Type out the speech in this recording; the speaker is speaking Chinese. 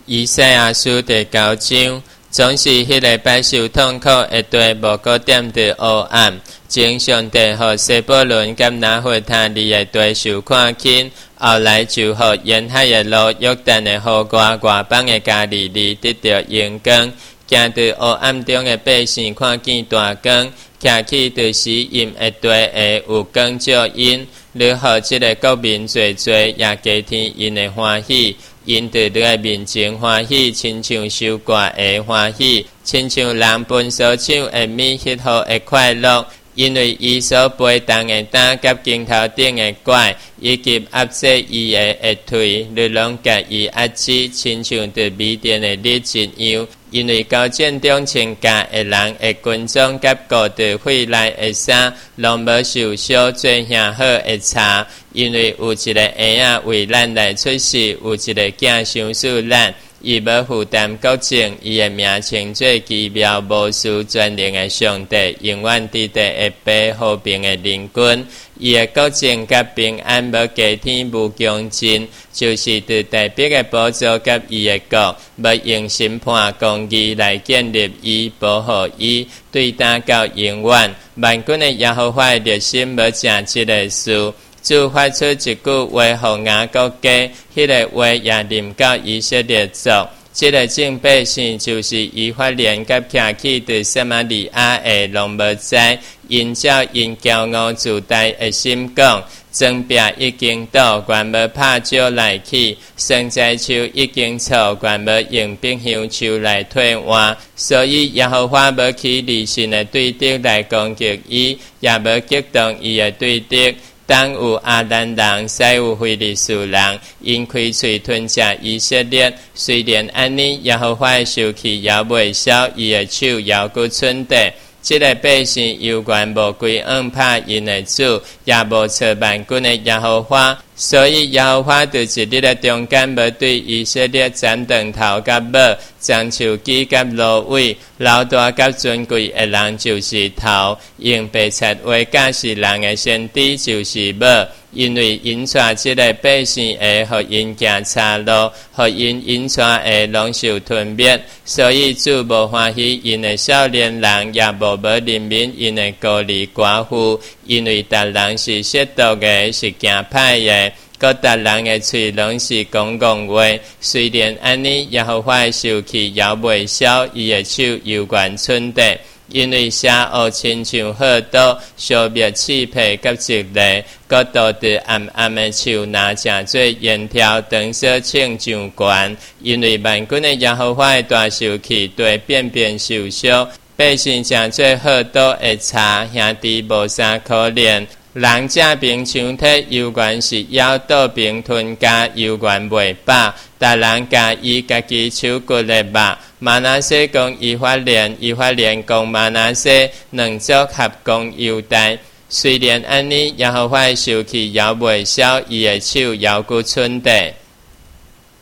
以赛亚书第9章，总是迄个百受痛苦一对无固点的黑暗。前上帝和西伯伦甲拿弗他利的地受看轻，后来就和沿海的路约旦的河外邦的加利利得到阳光。行在黑暗中的百姓看见大光，徛起在死荫的地下有光照因。你和这个国民做也加添因的欢喜。因在你的面前欢喜，亲像收割的欢喜，亲像人分所抢的米迄号的快乐。因为伊所陪同的担甲镜头顶的拐，以及压制伊的下腿，你拢甲伊压制，亲像在米甸的日一样。因为交战中参加的人的军装甲固在血内的衫，拢无受伤做兄好的差。因为有一个婴仔为咱来出世，有一个囝相属咱。伊无负担国政，伊的名称做奇妙无私全能的上帝，永远伫地的爸，和平的邻君。伊的国政甲平安无加天无强尽，就是对代表的宝座甲伊的国，要用审判公义来建立伊，保护伊，对打到永远。万军的耶和华的热心无正这个事。就发出一句话予雅各家，迄个话也临到以色列族。这个正百姓就是以法莲甲徛起对撒玛利亚的拢无知，因照因骄傲自大的心讲，争辩已经倒，原无拍照来去；生栽树已经错，原无用冰香树来退换。所以耶和华无起理性的对敌来攻击伊，也无激动伊的对敌。东有阿兰人，西有非利士人，因开喙吞食以色列。虽然安尼，耶和华的受气也未消，伊的手也搁存地。这个百姓犹原无归恩拍因的主，也无测万军的耶和华。所以耶和华在一日的中间，无对以色列斩断头甲尾，将树枝甲芦苇，老大甲尊贵的人就是头，用白贼话假是人的先知就是尾。因为因带这个百姓会互因行岔路，互因带会拢受吞灭，所以主无欢喜因的少年人，也无怜悯因的孤儿寡妇，因为逐人是褻渎的，是行歹的。各逐人的嘴拢是讲戆话，虽然安尼，耶和华的受气也未消，伊的手犹原存地。因为邪恶亲像好刀，消灭刺皮甲直犁，各倒伫暗暗的树拿正做烟条，长所称上悬。因为万军的耶和华的大受气，对遍遍受伤，百姓正做好刀的柴，兄弟无啥可怜。人正平常体，犹原是咬倒平吞家，犹原未饱。大人甲伊家己手骨的肉。玛拿西讲以法莲，以法莲讲玛拿西，两族合讲犹大。虽然安尼，耶和华的受气也未消，伊的手也搁存地。